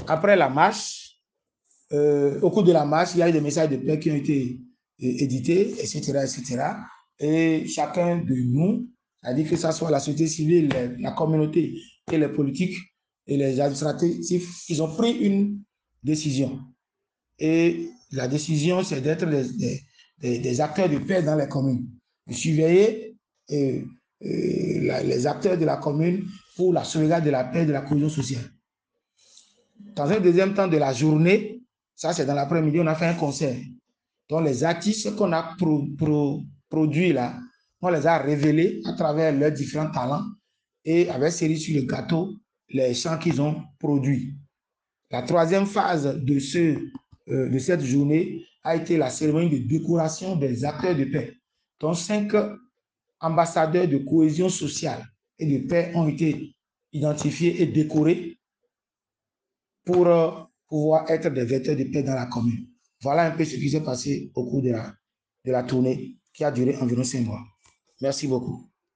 Après la marche, au cours de la marche, il y a eu des messages de paix qui ont été édités, etc., etc. Et chacun de nous, c'est-à-dire que ce soit la société civile, la communauté et les politiques et les administratifs, ils ont pris une décision. Et la décision, c'est d'être des acteurs de paix dans les communes, de surveiller les acteurs de la commune pour la sauvegarde de la paix et de la cohésion sociale. Dans un deuxième temps de la journée, ça c'est dans l'après-midi, on a fait un concert. Donc les artistes qu'on a produits là, on les a révélés à travers leurs différents talents et avec cerise sur le gâteau, les chants qu'ils ont produits. La troisième phase de cette journée a été la cérémonie de décoration des acteurs de paix. Donc 5 ambassadeurs de cohésion sociale et de paix ont été identifiés et décorés pour pouvoir être des vecteurs de paix dans la commune. Voilà un peu ce qui s'est passé au cours de la tournée qui a duré environ 5 mois. Merci beaucoup.